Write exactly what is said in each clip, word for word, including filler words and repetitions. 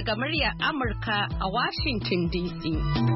daga muryar Amurka a Washington D C.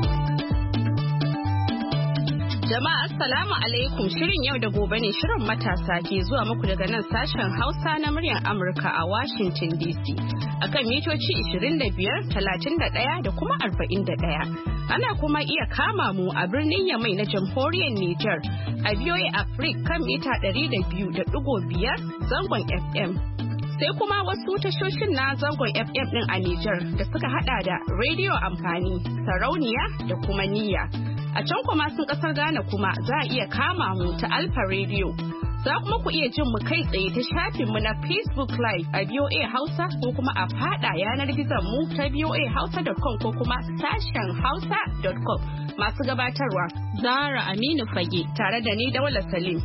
Jama'a assalamu alaikum, shirin yau da gobe ne shirin matasa ke zuwa muku daga nan sashen Hausa na muryar Amurka a Washington D C akan mitoci ishirin da biyar, talatin da ɗaya da kuma arba'in da ɗaya. Ana kuma iya kama mu a birnin Yamai na jamhuriyar Nijar a V O A Africa kan mita ɗari da biyu da ɗigo biyar zangon F M. Sai kuma wasu tashoshin na zangon F M ɗin a Nijar da suka hada da rediyo amfani, sarauniya da kuma niyya. A can kuma sun kasar Ghana kuma za a iya kama mu ta Alpha Radio. Za kuma ku iya jin mu kai tsaye ta shafin mu na Facebook Live a V O A Hausa ko kuma a fada yanar gizon mu ta V O A Hausa dot com ko kuma sashen Hausa dot com. Masu gabatarwa Zara Aminu Fage tare da ni Daula Salim.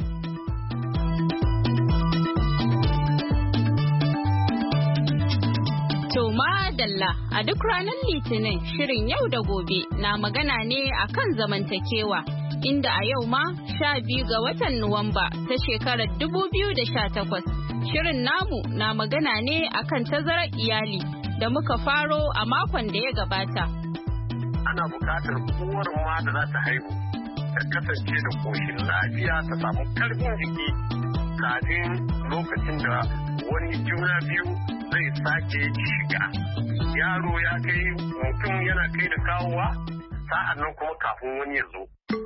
To madalla, a duk ranar Litinin shirin yau da gobe na magana ne akan zamantakewa, inda a yau ma sha biyu ga watan Nuwamba ta shekarar dubu biyu da sha takwas. Shirin namu na magana ne akan tazarar iyali da muka faro a makon da ya gabata. Ana buƙatar uwar ma da za ta haihu ta kasance da koshin lafiya, ta samu ƙarfin jiki kafin lokacin da wani juna biyu zai sake shiga. Yaro ya kai, mutum yana kai da kawowa, sa'an nan kuma kafin wani ya zo.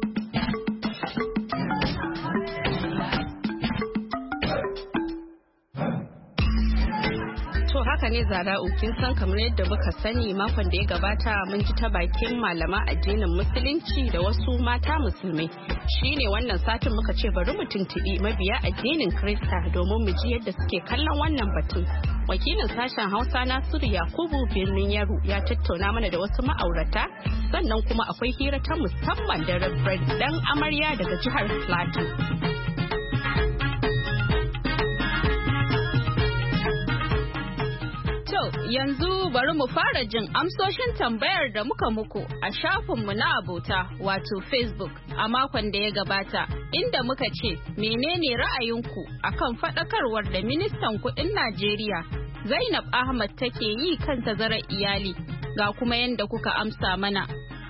To haka ne Zara'u, kin san kamar yadda muka sani makon da ya gabata mun ji ta bakin malama addinin musulunci da wasu mata musulmai. Shine wannan satin muka ce bari mu tuntuɓi mabiya addinin Kirista domin mu ji yadda suke kallon wannan batun. Wakilin sashen Hausa Nasiru Yakubu Birnin Yaro ya tattauna mana da wasu ma'aurata, sannan kuma akwai hira ta musamman da Reverend dan amarya daga jihar Plateau. Yanzu bari mu fara jin amsoshin tambayar da muka muku a shafinmu na abota wato Facebook a makon da ya gabata, inda muka ce menene ra'ayinku akan faɗakarwar da ministan kuɗin Najeriya Zainab Ahmad take yi kan tazarar iyali, ga kuma yadda kuka amsa mana.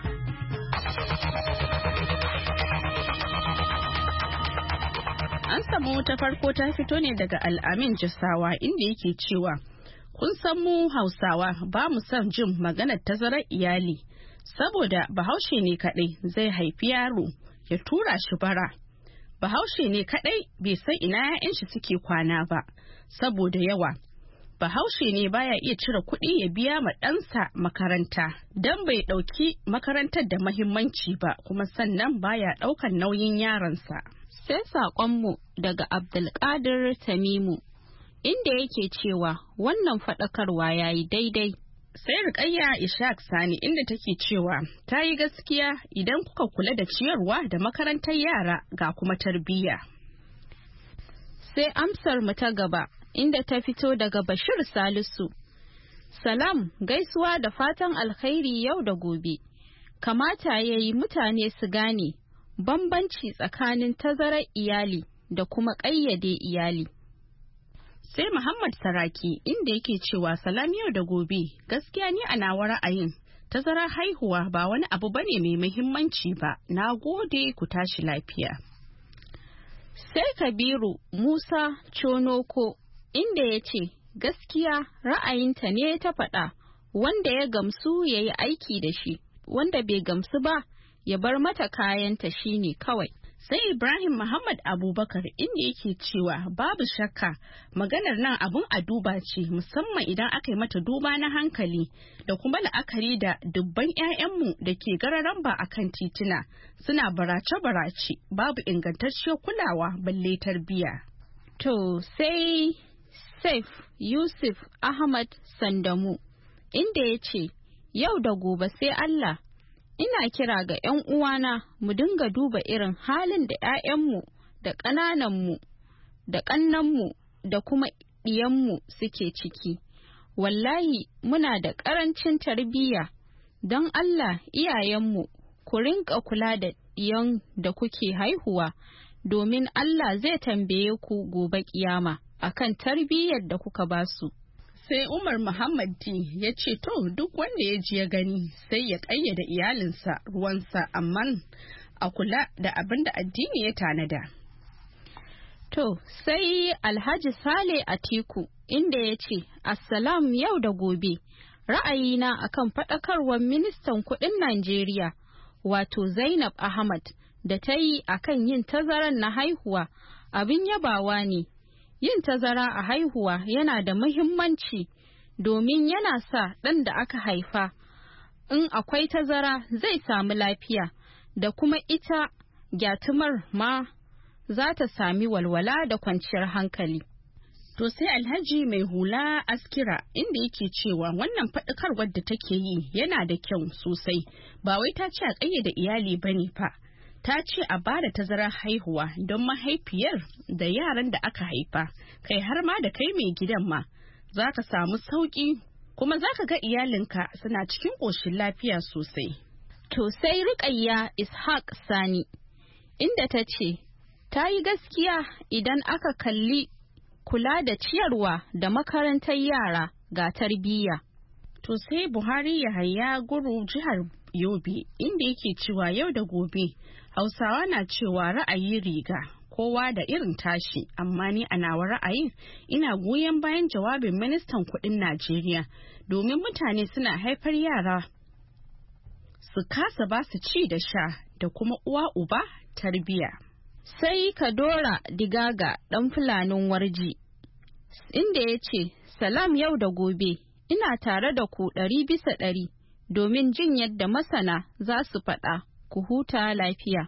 An samu ta farko ta fito ne daga Al'amin Jisawa, inda yake cewa kun san mu Hausawa ba mu son jin maganar tazarar iyali, saboda Bahaushe ne kadai zai haifi yaro ya tura shi bara. Bahaushe ne kadai bai san ina 'ya'yan shi suke kwana ba, saboda yawa. Bahaushe ne baya iya cire kuɗi ya biya ma ɗansa makaranta don bai ɗauki makarantar da mahimmanci ba, kuma sannan baya ɗaukan nauyin yaronsa. Sai saƙonmu daga Abdulkadir Tamimu, inda yake cewa wannan faɗakarwa ya yi daidai. Sai Rukayya Ishaq Sani, inda take cewa ta yi gaskiya idan kuka kula da ciyarwa da makarantar yara ga kuma tarbiyya. Sai amsar mu ta gaba, inda ta fito daga Bashir Salisu. Salam, gaisuwa da fatan alkhairi yau da gobe. Kamata ya yi mutane su gane bambanci tsakanin tazarar iyali da kuma ƙayyade iyali. Sai Muhammad Saraki, inda yake cewa salam yau da gobe, gaskiya ni a nawa ra'ayin tazarar haihuwa ba wani abu bane mai muhimmanci ba. Na gode, ku tashi lafiya. Sai Kabiru Musa Chonoko, inda ya ce gaskiya ra'ayinta ne ta faɗa, wanda ya gamsu ya yi aiki da shi, wanda bai gamsu ba ya bar mata kayanta shine kawai. Sai Ibrahim Muhammad Abubakar, inda yake cewa babu shakka maganar nan abun a duba ce, musamman idan aka yi mata duba na hankali da kuma la'akari da dubban 'ya'yanmu da ke gararan ba a kan tituna suna barace-barace, babu ingantacciyar kulawa balle tarbiyya. To sai Saif Yusuf Ahmad Sandamu, inda ya ce yau da gobe sai Allah. Ina kira ga 'yan uwana mu dinga duba irin halin da 'ya'yanmu da ƙanananmu da ƙannanmu da kuma ɗiyanmu suke ciki. Wallahi muna da ƙarancin tarbiyya, don Allah iyayenmu ku rinƙa kula da ɗiyan da kuke haihuwa, domin Allah zai tambaye ku gobe ƙiyama akan tarbiyyar da kuka basu. sai Umar Muhammad D ya ce to duk wanda ya ji ya gani sai ya ƙayyade iyalinsa ruwansa amma a kula da abin da addini ya tanada. To sai Alhaji Sale Atiku inda ya ce Assalam yau da gobe ra'ayina akan faɗakarwar ministan kuɗin Najeriya wato Zainab Ahmad da ta yi akan yin tazaran na haihuwa abin yabawa ne. Yin tazara a haihuwa yana da muhimmanci domin yana sa ɗan da aka haifa in akwai tazara zai samu lafiya da kuma ita gyatumar ma za ta sami walwala da kwanciyar hankali. To sai Alhaji mai hula Askira inda yake cewa wannan faɗakarwar da take yi yana da kyau sosai, ba wai ta ce a ƙayyade iyali bane fa. Ta ce a ba da tazarar haihuwa don mahaifiyar da yaran da aka haifa, kai har ma da kai mai gidan ma za ka samu sauƙi kuma za ka ga iyalinka suna cikin ƙoshin lafiya sosai. To sai Rukayya Ishaq Sani inda ta ce ta yi gaskiya idan aka kalli kula da ciyarwa da makarantar yara ga tarbiyya. To sai Buhari Yahaya Guru jihar Yobe inda yake cewa yau da gobe Hausawa na cewa ra'ayi riga kowa da irin tashi, amma ni a nawa ra'ayin ina goyon bayan jawabin ministan kuɗin Najeriya domin mutane suna haifar yara su kasa ba su ci da sha da kuma uwa uba tarbiya. Sai Kadora Digaga ɗan Fulanin Warji inda ya ce salam yau da gobe ina tare da ku ɗari bisa ɗari domin jin yadda masana za su faɗa ku huta lafiya.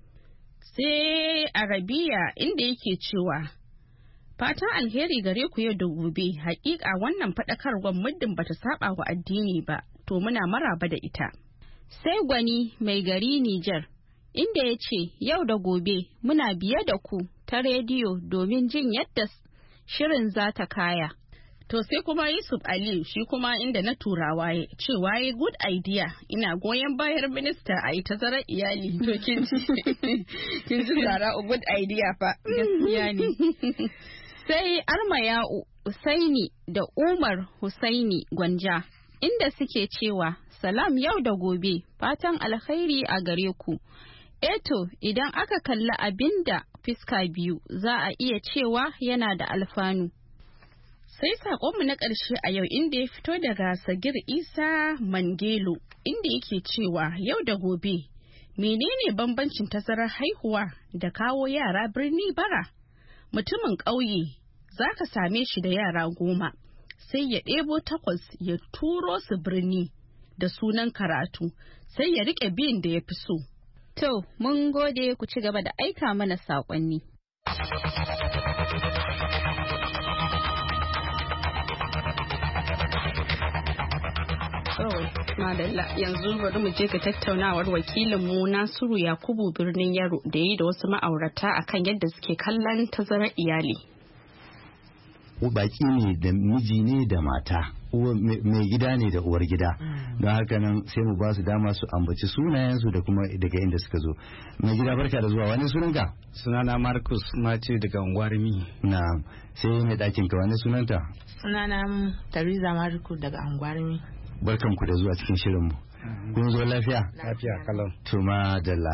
Sai Arabiya inda yake cewa fatan alheri gare ku yau da gobe, hakika wannan faɗakarwar muddin bata saba wa addini ba to muna maraba da ita. Sai Gwani mai gari Nijar inda ya ce yau da gobe muna biye da ku ta rediyo domin jin yadda shirin za ta kaya. To sai kuma Yusuf Aliyu shi kuma inda na turawa ya ce waye good idea, ina goyon bayan minista a yi tazarar iyali. To kin ji kin ji Zara good idea fa. Gaskiya ne. Sai Armayau Husaini da Umar Husaini Gwanja inda suke cewa salam yau da gobe fatan alkhairi a gare ku. Eto idan aka kalli abinda fiska biyu za a iya cewa yana da alfanu. Sai saƙonmu na ƙarshe a yau inda ya fito daga Sagir Isa Mangelo inda yake cewa yau da gobe menene bambancin tazarar haihuwa da kawo yara birni bara? Mutumin ƙauye za ka same shi da yara goma sai ya ɗebo takwas ya turo su birni da sunan karatu sai ya riƙe biyun da ya fi so. To, mun gode ku ci gaba da aika mana saƙonni. Madalla yanzu bari mu je ga tattaunawar wakilinmu Nasiru Yakubu birnin Yaro da yi da wasu ma'aurata akan yadda suke kallon tazarar iyali. Baki ne da miji ne da mata, mai gida ne da uwar gida, don haka nan sai mu ba su dama su ambaci sunayensu da kuma daga inda suka zo. Mai gida barka da zuwa, wani sunanka? Sunana Marcus Mace daga Angwarmi. Na sai mai ɗakin ka, wani sunanta? Sunana Tariza Marcus daga Angwarmi. Barkan ku da zuwa cikin shirinmu. Kun zo lafiya? Lafiya kalau. To madalla.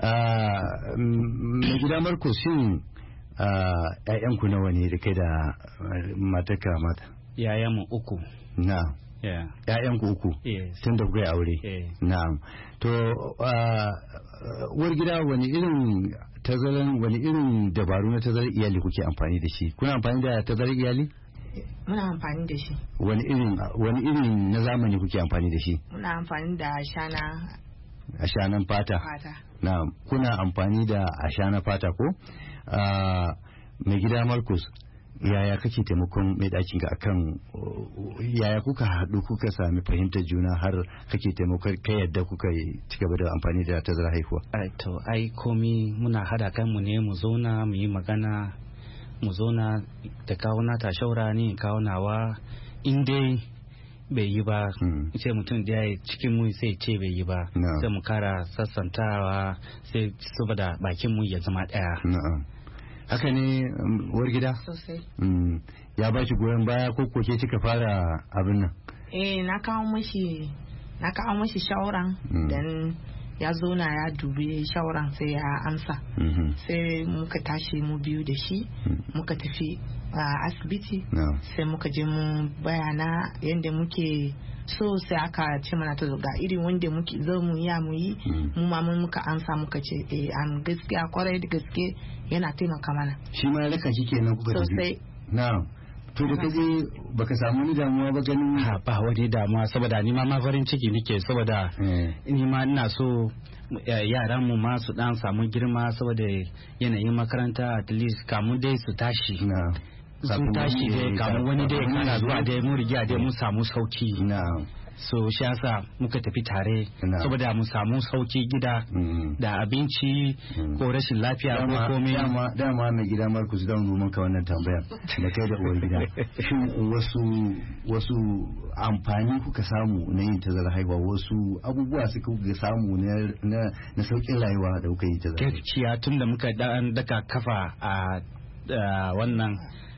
Mai gida Marcus shin ƴaƴanku nawa ne da kai da matarka mata? Yayanmu uku. Na. Yeah. ƴaƴanku uku. Yes. Tun da kuka yi aure. Yeah. Na'am. To uwar gida wani irin tazaran wani irin dabaru na tazarar iyali kuke amfani da shi? Kuna amfani da tazarar iyali? Muna amfani da shi. Wani irin wani irin na zamani kuke amfani da shi? Muna amfani da ashana. Ashanan fata. Fata. Na kuna amfani da ashana fata ko? Mai gida Marcus, yaya kake taimakon mai ɗakin ka akan yaya kuka haɗu kuka sami fahimtar juna har kake taimakon kai yadda kuka ci gaba da amfani da tazarar haihuwa? Ai to ai komi muna hada kanmu ne mu zauna mu yi magana mu zauna da kawo nata shaura ne kawo nawa in dai bai yi ba sai mutum da ya cikin mu sai ce bai yi ba sai mu kara sassantawa sai saboda bakin mu ya zama daya. haka ne uwar gida sosai. Ya ba ki goyon baya ko ko ke kika fara abin nan? Eh na kawo mashi na kawo mashi shawaran dan ya zo na ya dubi shawaran sai ya amsa. Sai muka tashi mu biyu da shi muka tafi a asibiti sai muka je mu bayana yadda muke so sai aka ce mana ta ga irin wanda muke zo mu ya mu yi mu ma mun muka amsa muka ce eh an gaskiya kwarai da gaske yana taimaka mana. Shi ma ya raka shi kenan kuka tafi? Sosai. Na'am. To da kaje baka samu ni damuwa ba ganin? Ha ba wani damuwa saboda ni ma ma farin ciki nake saboda ni ma ina so yaran mu ma su dan samu girma saboda yanayin makaranta at least kamun dai su tashi. Sun tashi dai kamun wani dai kana zuwa dai mun riga dai mun samu sauki. So shi yasa muka tafi tare saboda mu samu sauki gida da abinci ko rashin lafiya ko komai. Dama dama mai gida Marcus dan mun ka wannan tambaya da kai da uwar gida. Shin wasu wasu amfani kuka samu na yin tazara haihuwa, wasu abubuwa suka kuka samu na na saukin rayuwa da kuka yi tazara? Gaskiya tunda muka dan daka kafa a wannan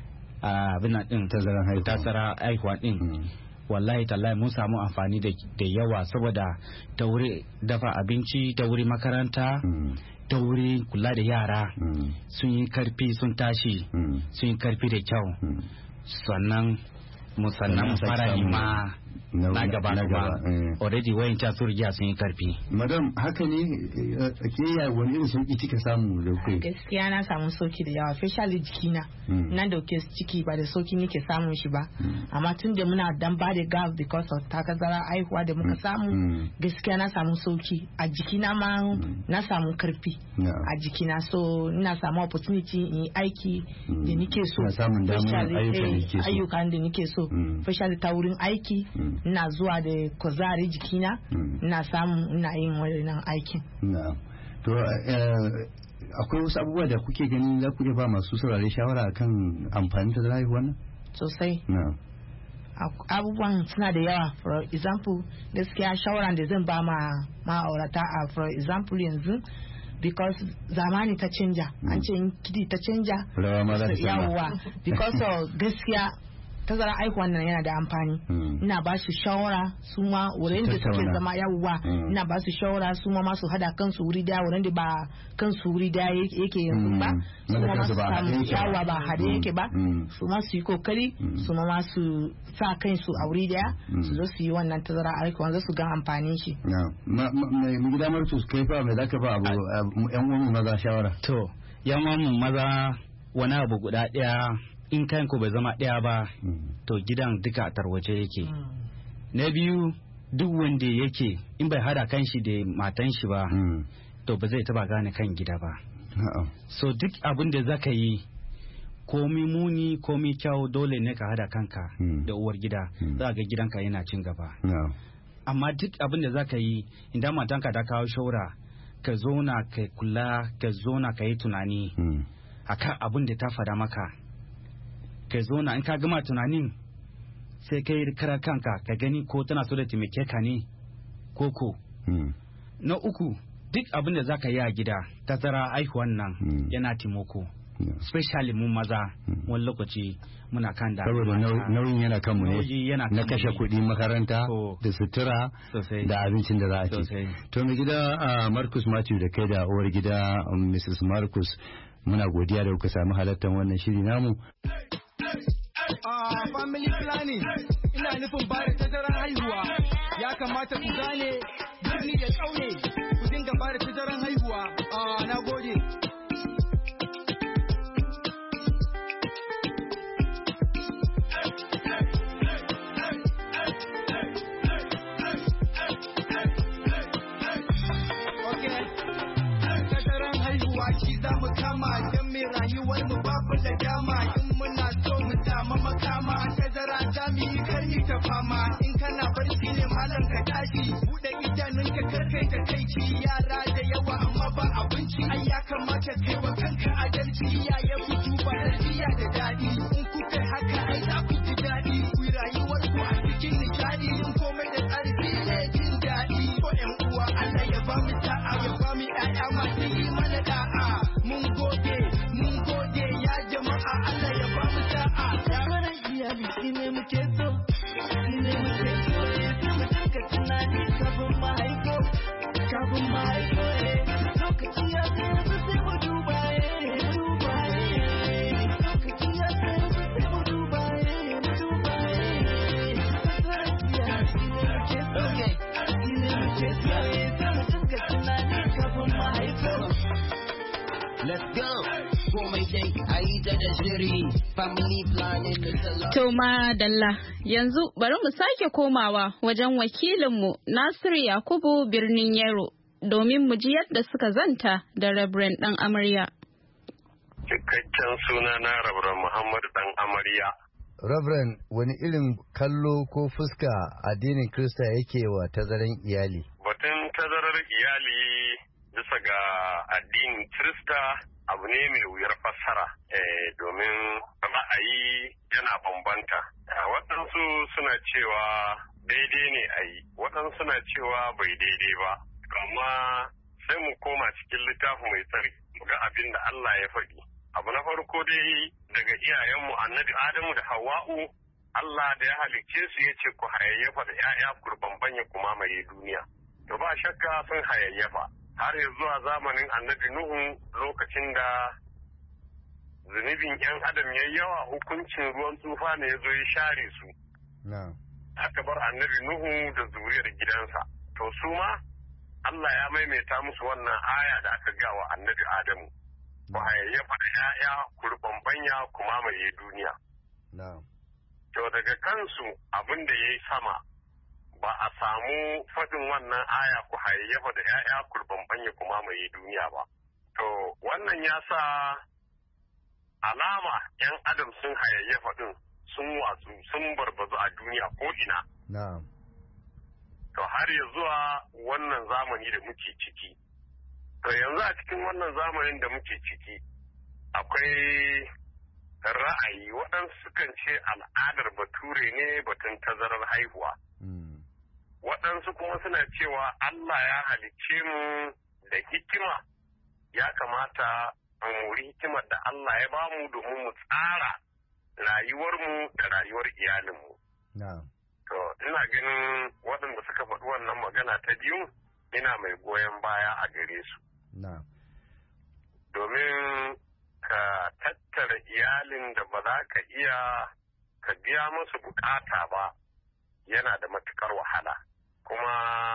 abin din tazara haihuwa din. Wallahi tallahi mun samu amfani da yawa saboda ta wuri dafa abinci, ta wuri makaranta, ta wuri kula da yara sun yi karfi sun tashi sun yi karfi da kyau sannan mu sannan mu fara ma na gaba kuma already wayan ta su riga sun yi karfi. Madam haka ne ke ya wani irin sauki kika samu da kai? Gaskiya na samu sauki da yawa especially jikina nan dauke ciki ba da sauki nake samun shi ba amma tun da muna dan ba da gap because of takazara aihuwa da muka samu gaskiya na samu sauki a jikina ma na samu karfi a jikina so ina samu opportunity in yi aiki da nike so ayyukan da nike so especially ta wurin aiki ina zuwa da kuzari jikina ina samu ina yin wannan aikin. To akwai wasu abubuwa da kuke ganin za ku ba masu saurare shawara akan amfani da haihuwa nan? Sosai. Abubuwan suna da yawa. For example, gaskiya shawaran da zan ba ma ma'aurata a for example yanzu because zamani ta canja an ce kidi ta canja yawa because of gaskiya tazara aihuwan nan yana da amfani ina ba su shawara su ma wurin da suke zama yawwa ina ba su shawara su ma su hada kansu wuri daya wurin da ba kansu wuri daya yake yanzu ba su ma su samu yawa ba hade yake ba su ma su yi kokari su ma su sa kansu a wuri daya su zo su yi wannan tazara aihuwan za su ga amfanin shi. Mu gida Marcus kai fa me zaka ba abu yan uwan maza shawara? To yan uwan maza wani abu guda daya in kanku bai zama ɗaya ba to gidan duka a tarwace yake. Na biyu duk wanda yake in bai hada kanshi da matan shi ba to ba zai taba gane kan gida ba. So duk abin da zaka yi komi muni komi kyau dole ne ka hada kanka da uwar gida za ga gidanka yana cin gaba. Amma duk abin da zaka yi idan matanka ta kawo shawara ka zona ka kula ka zona ka yi tunani akan abin da ta fada maka ka zo na in ka gama tunanin sai kai kara kanka ka gani ko tana so da taimake ka ne ko ko na uku duk abin da zaka yi a gida tazara aihuwan nan yana taimako especially mu maza wani lokaci muna kan da saboda nauyin yana kanmu ne na kashe kuɗi makaranta da sutura da abincin da za a ci. To mai gida Marcus Matthew da kai da uwar gida Missus Marcus muna godiya da kuka sami halartar wannan shiri namu. Uh, family planning ina nufin ba da tazarar haihuwa ya kamata ku gane birni da ƙauye ku dinga ba da tazarar haihuwa uh, na gode. Tazarar haihuwa shi za mu kama don mai rayuwar mu babu da dama in muna so mu samu makama tazara ta mi karni ta fama in kana barci ne malam ka tashi bude idanun ka karkai ta kai ci yara da yawa amma ba abinci ai ya kamata kai wa kanka adalci iyaye ku duba lafiya da dadi in ku kai haka ai za ku ji dadi ku rayuwar ku a cikin nishadi in komai da tsari ne jin dadi ko yan uwa Allah ya ba mu sa'a ya ba mu ƴaƴa masu yi mana da'a mun gode mun gode komai dai a yi ta da shiri family planning da To madalla yanzu bari mu sake komawa wajen wakilinmu Nasiru Yakubu Birnin Yero domin mu ji yadda suka zanta da Reverend Dan Amarya. Cikakken suna na Reverend Muhammad Dan Amarya. Reverend, wani irin kallo ko fuska addinin Kirista yake wa tazaran iyali? Batun tazarar iyali bisa ga addinin Kirista abu ne mai wuyar fassara eh, domin ra'ayi yana bambanta. Waɗansu suna cewa daidai ne a yi, waɗansu suna cewa bai daidai ba. Amma sai mu koma cikin littafi mai tsarki ga abin da Allah ya faɗi. Abu na farko dai daga iyayenmu annabi Adamu da Hawwa'u, Allah da ya halicce su ya ce ku hayayyafa da 'ya'ya ku bambanya ku mamaye duniya. To ba shakka sun hayayyafa har ya zuwa zamanin annabi Nuhu lokacin da zunubin 'yan adam ya yawa hukuncin ruwan tufa ne ya zo ya share su. Aka bar annabi Nuhu da zuriyar gidansa. To su ma Allah ya maimaita musu wannan aya da aka gawa annabi Adamu. Ku hayayyafa da 'ya'ya ku bambanya ku mamaye duniya. To daga kansu abin da ya yi sama ba a samu faɗin wannan aya ku hayayyafa da 'ya'ya ku bambanya ku mamaye duniya ba. To wannan ya sa alama 'yan adam sun hayayyafa din sun watsu sun barbazu a duniya ko ina. To har ya zuwa wannan zamani da muke ciki. To yanzu a cikin wannan zamanin da muke ciki akwai ra'ayi waɗansu sukan ce al'adar bature ne batun tazarar haihuwa. Waɗansu kuma suna cewa Allah ya halicce mu da hikima, ya kamata mu muri hikimar da Allah ya bamu domin mu tsara rayuwarmu da rayuwar iyalinmu. To ina ganin waɗanda suka faɗi wannan magana ta biyu ina mai goyon baya a gare su. Domin ka tattara iyalin da ba za ka iya ka biya musu bukata ba yana da matukar wahala. Kuma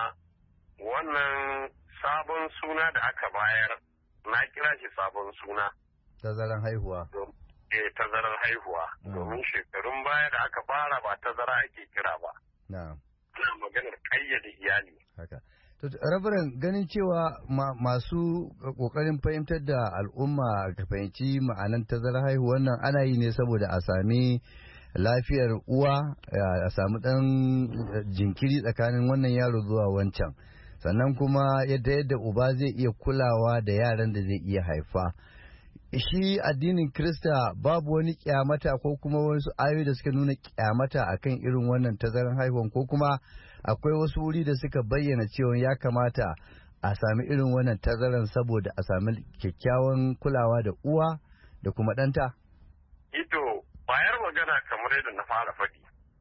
wannan sabon suna da aka bayar na kira shi sabon suna. Tazaran haihuwa. Eh, tazarar haihuwa. Domin shekarun baya da aka fara ba tazara ake kira ba. Ana maganar kayyade iyali. Haka. Rabaran ganin cewa masu kokarin fahimtar da al'umma ka fahimci ma'anan tazarar haihuwar nan ana yi ne saboda a sami lafiyar uwa, a samu ɗan jinkiri tsakanin wannan yaro zuwa wancan, sannan kuma yadda yadda uba zai iya kulawa da yaran da zai iya haifa. Shi addinin Kirista babu wani kyamata ko kuma wasu ayoyi da suka nuna kyamata akan irin wannan tazarar haihuwan, ko kuma akwai wasu wuri da suka bayyana cewa ya kamata a sami irin wannan tazaran saboda a sami kyakkyawan kulawa da uwa da kuma ɗanta? Ito bayar magana kamar yadda na fara faɗi.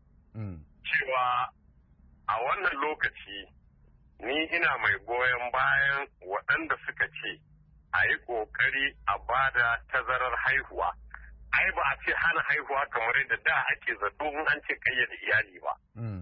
Cewa a wannan lokaci ni ina mai goyon bayan waɗanda suka ce a yi ƙoƙari a bada tazarar haihuwa. Ai ba a ce hana haihuwa kamar yadda da ake zato in an ce kayyade iyali ba.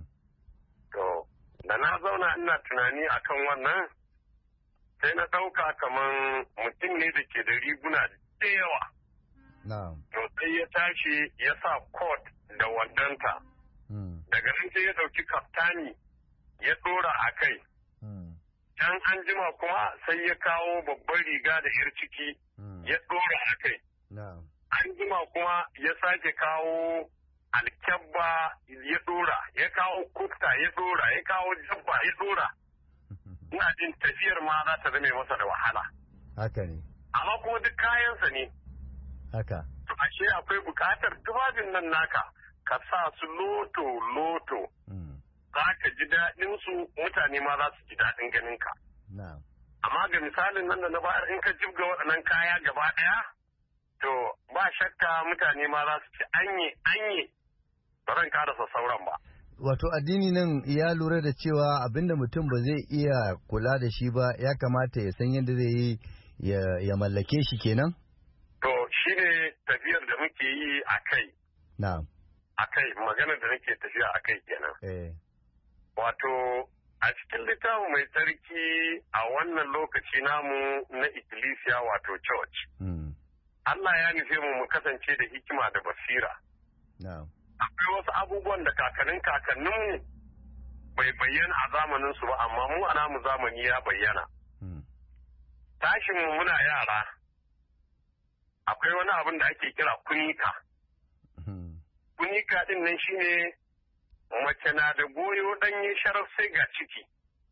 To, da na zauna ina tunani akan wannan sai na ɗauka kamar mutum ne da ke da riguna da yawa. To sai ya tashi ya sa kot da wandonta. Daga nan sai ya ɗauki kaftani ya ɗora a kai. Can an jima kuma sai ya kawo babban riga da yar ciki ya ɗora a kai. An jima kuma ya sake kawo alkyabba ya ɗora, ya kawo kufta ya ɗora, ya kawo jabba ya ɗora. Ina jin tafiyar ma za ta zame masa da wahala. Haka ne. Amma kuma duk kayansa ne. Haka. To ashe akwai buƙatar tufafin nan naka ka sa su loto loto. Za ka ji daɗin su, mutane ma za su ji daɗin ganin ka. Amma ga misalin nan da na bayar in ka jibga waɗannan kaya gaba ɗaya, to ba shakka mutane ma za su ci anye anye ba zan karasa sauran ba. Wato addini nan ya lura da cewa abinda mutum ba zai iya kula da shi ba ya kamata ya san yadda zai yi ya mallake shi kenan? To shi ne tafiyar da muke yi a kai. Na'am. A kai maganar da nake tafiya a kai kenan. Eh. Wato a cikin littafin mai tsarki a wannan lokaci namu na ikkilisiya wato church. Allah ya nufe mu mu kasance da hikima da basira. Akwai wasu abubuwan da kakannin kakanninmu bai bayyana a zamanin su ba, amma mu a namu zamani ya bayyana. Tashin mu muna yara, akwai wani abin da ake kira kunika. Kunika din nan shine mace na da goyo ɗanye sharar sai ga ciki.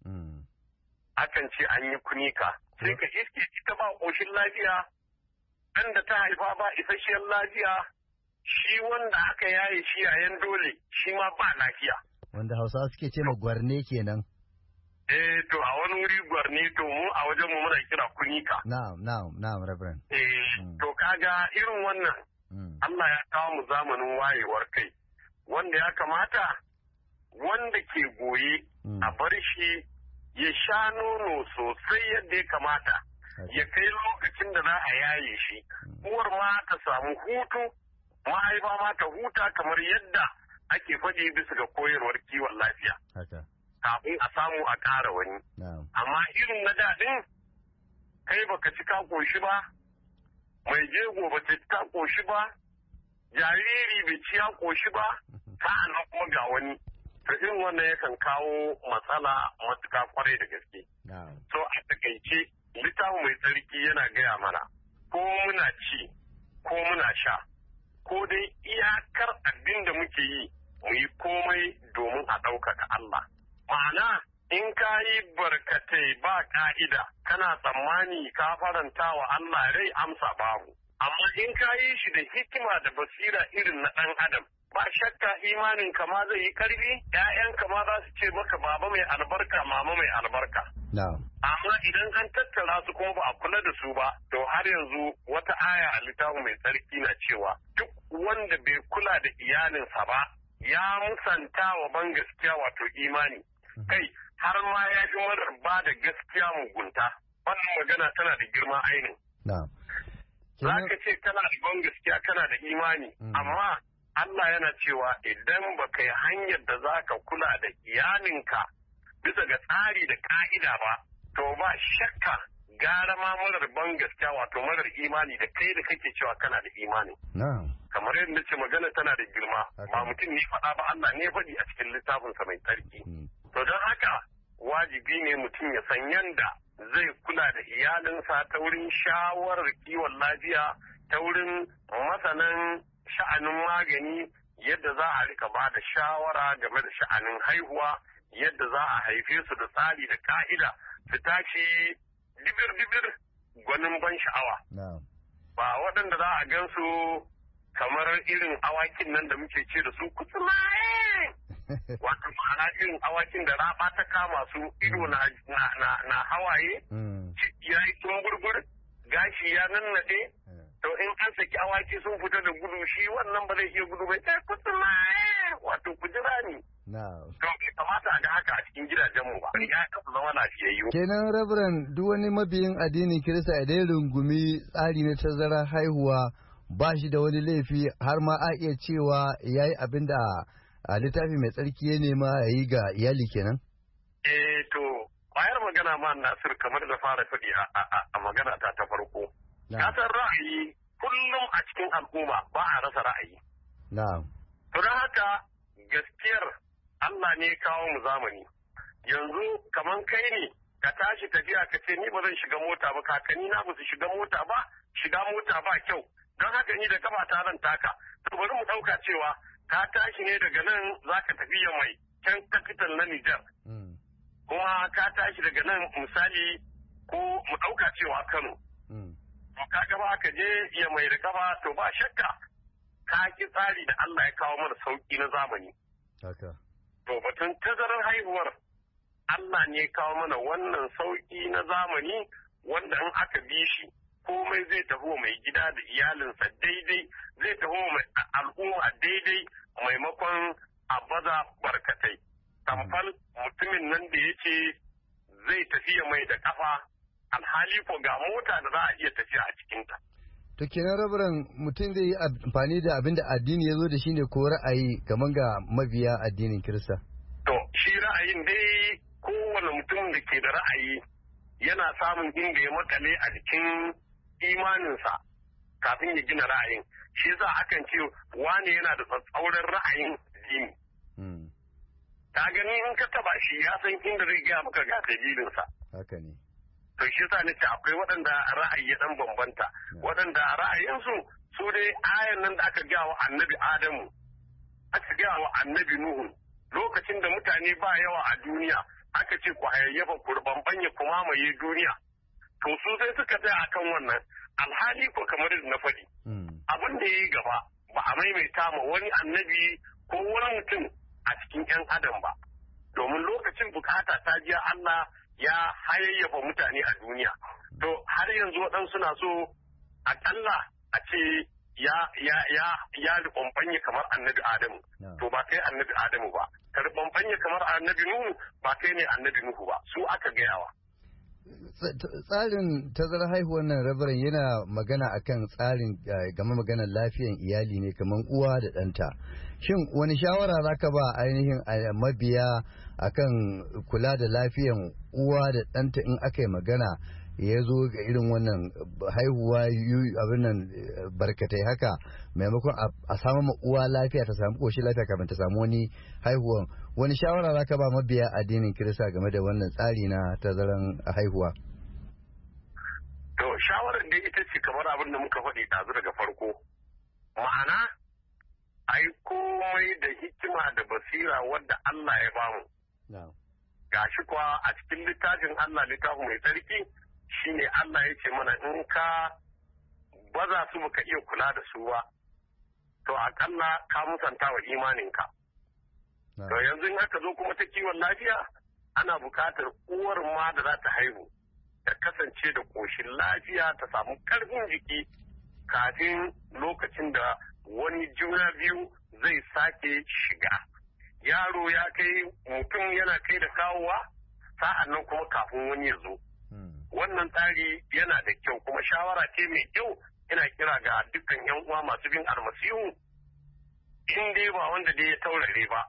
Akan ce an yi kunika. Sai ka iske ita ba ƙoshin lafiya, ɗan da ta haifa ba isasshiyar lafiya, shi wanda aka yaye shi yayan dole shi ma ba lafiya. Wanda Hausawa suke ce ma gwarne kenan. Eh to a wani wuri gwarne to mu a wajen mu muna kira kunika. Na'am na'am na'am Reverend. Eh mm. to kaga irin wannan mm. Allah ya kawo mu zamanin wayewar kai wanda ya kamata wanda ke goye mm. a bar shi ya sha nono sosai yadda ya kamata okay. ya kai lokacin da za a yaye shi mm. uwar ma ta samu hutu mahaifa ma ta huta kamar yadda ake faɗi bisa ga koyarwar kiwon lafiya. Okay. Kafin a samu a ƙara wani. Amma irin na daɗin kai baka ci ka ƙoshi ba, mai jego ba ta ci ta ƙoshi ba, jariri bai ci ya ƙoshi ba, sa'an nan kuma ga wani. To irin wannan yakan kawo matsala matuƙa kwarai da gaske. So a takaice littafin mai tsarki yana gaya mana ko muna ci ko muna sha ko dai iyakar abin da muke yi mu yi komai domin a ɗaukaka Allah. Ma'ana in ka yi barkatai ba ka'ida kana tsammani ka faranta wa Allah rai amsa babu. Amma in ka yi shi da hikima da basira irin na ɗan adam ba shakka imanin kama zai yi karfi, ‘ya'yan kama za su ce maka baba mai albarka mama mai albarka. Amma idan an tattara su kuma ba a kula da su ba, to har yanzu wata aya a littafin mai tsarki na cewa duk wanda bai kula da iyalinsa ba ya musanta wa ban gaskiya wato imani. Kai har ma ya fi marar ba da gaskiya mugunta. Wannan magana tana da girma ainin. Za ka ce kana da ban gaskiya kana da imani, amma Allah yana cewa idan ba ka yi hanyar da za ka kula da iyalinka bisa ga tsari da ka'ida ba, to ba shakka gara ma marar ban gaskiya wato marar imani da kai da kake cewa kana da imani. Kamar yadda ce magana tana da girma, ba mutum ne faɗa ba Allah ne faɗi a cikin littafinsa mai tsarki. To don haka wajibi ne mutum ya san yanda zai kula da iyalinsa ta wurin shawarar kiwon lafiya, ta wurin masanan sha'anin magani, yadda za a rika ba da shawara game da sha'anin haihuwa, yadda za a haife su da tsari da ka'ida su tashi dibir-dibir gwanin ban sha'awa. Ba waɗanda za a gan su kamar irin awakin nan da muke ce da su kutsulaye. Wato ma'ana irin awakin da raba ta kama su ido na, na, na, na hawaye, ya yi tumburgur, gashi ya nannaɗe, to in an saki awaki sun fita da gudu shi wannan ba zai iya gudu ba sai kutsulaye wato kujira ne. To bai kamata a ga haka a cikin gidajenmu ba. Ya kafa zama lafiyayyu. Kenan Reverend duk wani mabiyin addinin Kirista idan rungumi tsari na tazara haihuwa ba shi da wani laifi har ma a iya cewa ya yi abin da a littafi mai tsarki ya nema ya yi ga iyali kenan? Eh to bayar magana ma Nasir kamar da fara faɗi a magana ta ta farko. Ka san ra'ayi kullum a cikin al'umma ba a rasa ra'ayi. Na'am. To don haka gaskiyar Allah ne kawo mu zamani. Yanzu kaman kai ne ka tashi tafiya ka ce ni ba zan shiga mota ba, kakanni na ba su shiga mota ba, shiga mota ba kyau. Don haka ni da kafa ta zan taka. To bari mu ɗauka cewa ka tashi ne daga nan za ka tafi ya mai can capital na Nijar. Kuma ka tashi daga nan misali ko mu ɗauka cewa Kano. To ka gaba ka je ya mai da kafa to ba shakka ka ki tsari da Allah ya kawo mana sauki na zamani. To batun tazarar haihuwar Allah ne ya kawo mana wannan sauki na zamani wanda in aka bi shi komai zai taho mai gida da iyalinsa daidai, zai taho mai al'umma daidai maimakon a baza barkatai. Tamfal mutumin nan da ya ce zai tafiya mai da kafa alhali ko ga mota da za a iya tafiya a cikinta. To kenan rabaran mutum zai yi amfani da abin da addini ya zo da shi ne ko ra'ayi kamar ga mabiya addinin Kirista? To shi ra'ayin dai kowane mutum da ke da ra'ayi yana samun inda ya makale a jikin imaninsa kafin ya gina ra'ayin. Shi yasa akan ce wane yana da tsatsauran ra'ayin addini. Ta gani in ka taba shi ya san inda zai gaya maka ga dalilinsa. Haka ne. To shi yasa nace akwai waɗanda ra'ayi ya dan bambanta, waɗanda ra'ayinsu su dai ayan nan da aka gaya wa annabi Adamu, aka gaya wa annabi Nuhu, lokacin da mutane ba yawa a duniya, aka ce ku hayayyafa ku bambanya ku mamaye duniya. To su sai suka tsaya akan wannan, alhali ko kamar na faɗi. Abin da ya yi gaba ba a maimaita ma wani annabi ko wani mutum a cikin 'yan adam ba. Domin lokacin bukata ta jiya Allah ya hayayyafa mutane a duniya. To har yanzu waɗansu na so akalla a ce ya ya ya ya rubambanye kamar annabi Adamu. To ba kai annabi Adamu ba. Ka rubambanye kamar annabi Nuhu ba kai ne annabi Nuhu ba. Su aka gayawa. Tsarin tazarar haihuwar nan rabaran yana magana akan tsarin game maganar lafiyan iyali ne kamar uwa da ɗanta. Shin wani shawara za ka ba ainihin mabiya akan kula da lafiyan uwa da ɗanta in aka yi magana ya zo ga irin wannan haihuwa abin nan barkatai haka maimakon a samu ma uwa lafiya ta samu ƙoshin lafiya kafin ta samu wani haihuwan. Wani shawara za ka ba mabiya addinin Kirista game da wannan tsari na tazaran haihuwa? To shawarar dai ita ce kamar abin da muka faɗi ɗazu daga farko. Ma'ana, ai komai da hikima da basira wadda Allah ya bamu. Gashi kuwa a cikin littafin Allah littafin mai tsarki shine Allah ya ce mana in ka baza su baka iya kula da su ba, to akalla ka musanta wa imaninka. To yanzu in aka zo kuma ta kiwon lafiya ana buƙatar uwar ma da za ta haihu ta kasance da ƙoshin lafiya ta samu ƙarfin jiki kafin lokacin da wani juna biyu zai sake shiga. Yaro ya kai mutum yana kai da kawowa sa'an nan kuma kafin wani ya zo. Wannan tsari yana da kyau kuma shawara ce mai kyau ina kira ga dukkan 'yan uwa masu bin almasihu in dai ba wanda dai ya taurare ba.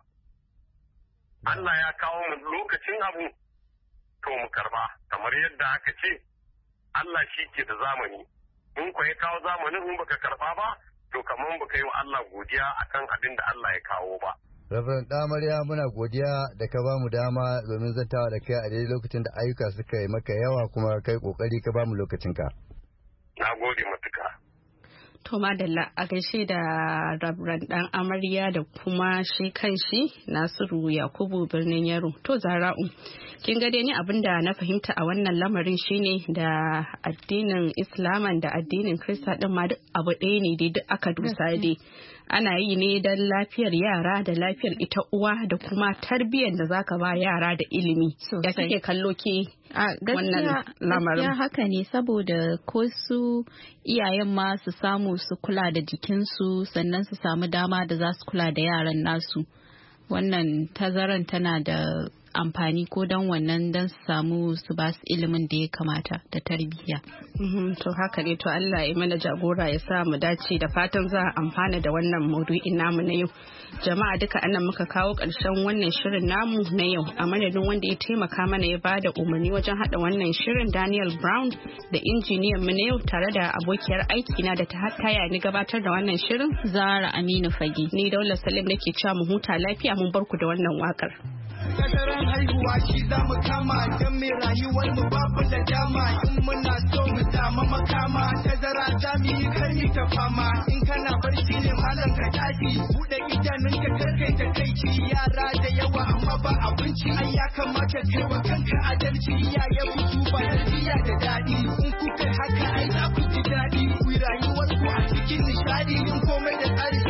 Allah ya kawo mu lokacin abu to mu karba kamar yadda aka ce Allah shi ke da zamani in ku ya kawo zamanin in baka karba ba to kamar baka yi wa Allah godiya akan abin da Allah ya kawo ba. Reverend Ɗamarya muna godiya da ka ba mu dama domin zantawa da kai a daidai lokacin da ayyuka suka yi maka yawa kuma kai kokari ka ba mu lokacinka. Na gode matuka. To madalla a gaishe da Reverend Dan Amarya da kuma shi kanshi Nasiru Yakubu Birnin Yaro. To Zara'u, kin ga dai ni abinda na fahimta a wannan lamarin shine da addinin Islaman da addinin Kirista din ma duk abu ɗaya ne dai duk aka dusa dai. Ana yi ne don lafiyar yara da lafiyar ita uwa da kuma tarbiyyar da zaka ba yara da ilimi. Da kike kallo ki wannan lamarin. Gaskiya haka ne saboda ko su iyayen ma su samu su kula da jikinsu sannan su samu dama da za su kula da yaran nasu. Wannan tazaran tana da amfani ko don wannan don su samu su ba su ilimin da ya kamata da tarbiyya. To haka ne, to Allah ya mana jagora ya sa mu dace, da fatan za a amfana da wannan maudu'in namu na yau. Jama'a duka anan muka kawo ƙarshen wannan shirin namu na yau, a madadin wanda ya taimaka mana ya ba da umarni wajen haɗa wannan shirin Daniel Brown da injiniyan mu na yau tare da abokiyar aiki na da ta taya ni gabatar da wannan shirin Zara Aminu Fage. Ni Daula Salim nake cewa mu huta lafiya, mun barku da wannan wakar. Tazaran haihuwa shi za mu kama don mai rayuwar mu babu da dama in muna so mu samu makama tazara za mu yi karmi ta fama in kana barci ne malam ka tashi buɗe idanun ka karkai ta kai ci yara da yawa amma ba abinci ai ya kamata kai wa kanka adalci iyaye ku duba lafiya da daɗi in ku kai haka ai za ku ji daɗi ku rayuwar ku a cikin nishadi in komai da tsari